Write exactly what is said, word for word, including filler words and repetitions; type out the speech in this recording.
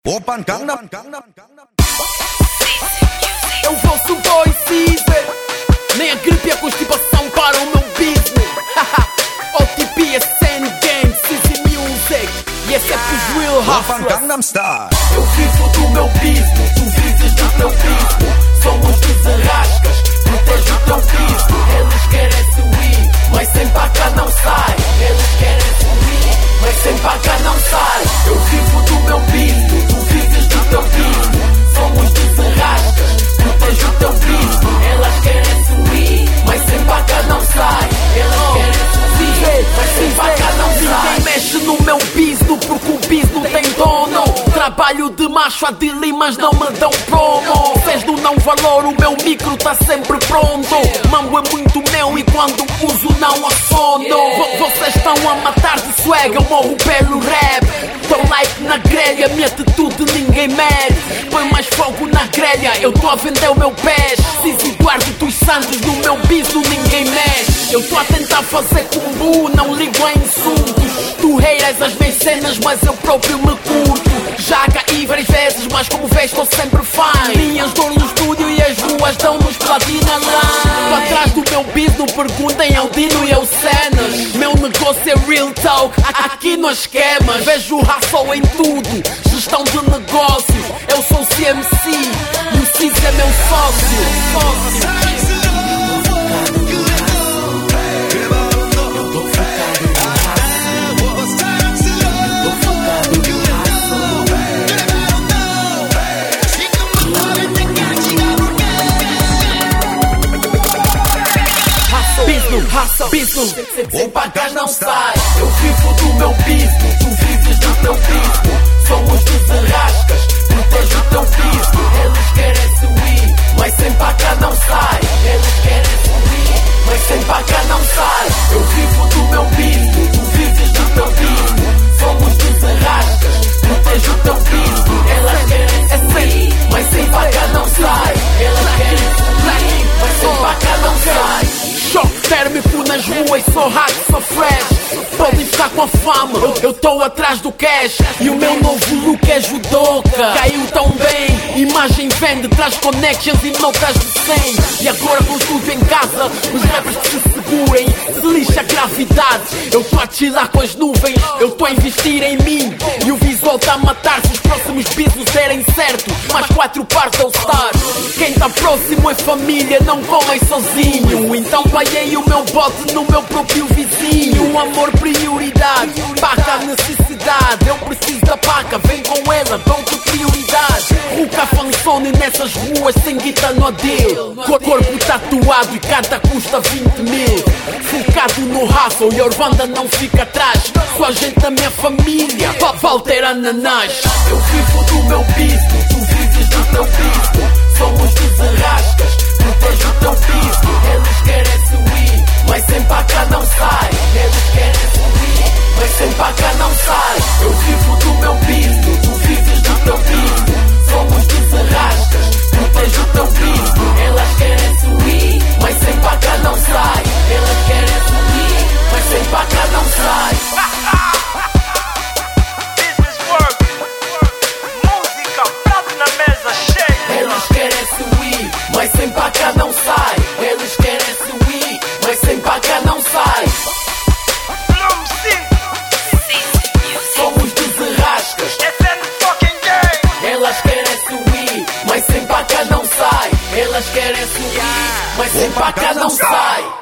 Open Gangnam Gangnam É o vosso boy Caesar. Nem a gripe e a constipação para o meu business. O T P, S N Gang, Caesar Music. E esse é pros real Open hustlers. Gangnam Style. Eu vivo do meu business, tu vives do teu business. Somos desarrascas, protege o teu business. Eles querem subir, mas sem paca não sai. Eles querem subir, mas sem paca não sai. Eu vivo do meu business, tu vives do teu business. Somos desarrascas, protege o teu business. Elas querem subir, mas sem paca não sai. Elas querem subir, mas sem paca não sai. Ninguém mexe no meu business porque o business tem dono. Trabalho de macho a dili, mas não me dão promo. Fez do não valor, o meu micro tá sempre pronto. Mambo é muito meu e quando uso não assono. V- Vocês estão a matar de swag, eu morro pelo rap. Tô like na grelha, minha atitude ninguém mede. Põe mais fogo na grelha, eu tô a vender o meu pés. Ciso Eduardo dos Santos, no meu biso ninguém mexe. Eu tô a tentar fazer combo, não ligo a insultos. Tu reiras as minhas cenas, mas eu próprio me curto. Já caí várias vezes, mas como vês estou sempre fine. Minhas dores no estúdio e as ruas dão-nos platina line. Para trás do meu business, perguntem ao Dino e ao Cenas. Meu negócio é real talk, a- aqui não há esquemas. Vejo o hustle em tudo, gestão de negócios. Eu sou C M C e o Cis é meu sócio. Sócio. Hustle, business, sem, sem pagas não sai. Eu vivo do meu business, tu vives do teu business. Somos desarrascas, protege o teu business. Eles querem subir, mas sem paga não sai. Eles querem subir, mas sem paga não sai. Eu vivo do meu business, tu vives do teu business. Somos desarrascas, protege o teu business. Elas querem subir, mas sem paga não sai. Elas querem subir, mas sem paga não sai. Choque térmico nas ruas, sou hot, sou fresh. Podem ficar com a fama, eu, eu tô atrás do cash. E o meu novo look é judoca. Caiu tão bem, imagem vende, traz connections e notas de cem. E agora com tudo em casa, os rappers que se segurem. Se lixa a gravidade, eu tô a chilar com as nuvens. Eu tô a investir em mim e o visual tá a matar. Se os próximos business derem certo, mais quatro pares ao star. Quem tá próximo é família, não corre sozinho. Então paguei o meu bote no meu próprio vizinho. Amor, prioridade, paca a necessidade. Eu preciso da paca, vem com ela, dou-te prioridade. Ruka Fansone nessas ruas sem guita no deal. Cor- Corpo tatuado e cada custa vinte mil. Focado no hustle e a banda não fica atrás. Só a gente da minha família, Pa- Walter Ananás. Eu vivo do meu business, tu vives do teu business. Somos desarrascas, protege o teu business. Eles querem subir, mas sem paca não sai. Eles querem subir, mas sem paca não sai. Eu vivo do meu business, tu vives do teu business. Somos desarrascas, protege o teu business. Elas querem subir, mas sem paca não sai. Elas querem subir, mas sem paca não sai. Business work, música, prato na mesa cheia. Eles querem subir, mas sem paca não sai. Eles querem subir, mas sem paca não sai. Bloom City, Somos desarrascas, S N fucking gang. elas querem subir, mas sem paca não sai. Elas querem subir, mas sem paca não sai.